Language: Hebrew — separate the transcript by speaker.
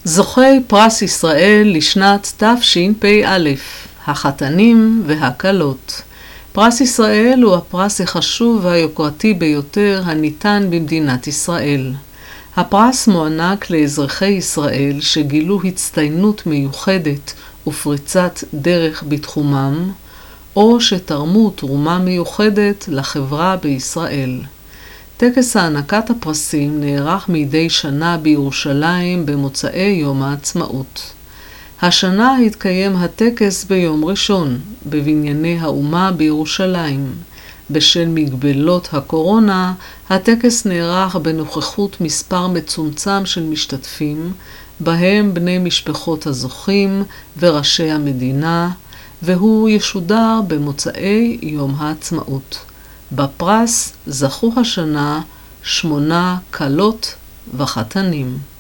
Speaker 1: זוכי פרס ישראל לשנת תשפ"א, החתנים והכלות. פרס ישראל הוא הפרס החשוב והיוקרתי ביותר הניתן במדינת ישראל. הפרס מוענק לאזרחי ישראל שגילו הצטיינות מיוחדת ופריצת דרך בתחומם, או שתרמו תרומה מיוחדת לחברה בישראל. טקס הענקת הפרסים נערך מדי שנה בירושלים במוצאי יום העצמאות. השנה התקיים הטקס ביום ראשון, בבנייני האומה בירושלים. בשל מגבלות הקורונה, הטקס נערך בנוכחות מספר מצומצם של משתתפים, בהם בני משפחות הזוכים וראשי המדינה, והוא ישודר במוצאי יום העצמאות. בפרס זכו השנה 8 כלות וחתנים.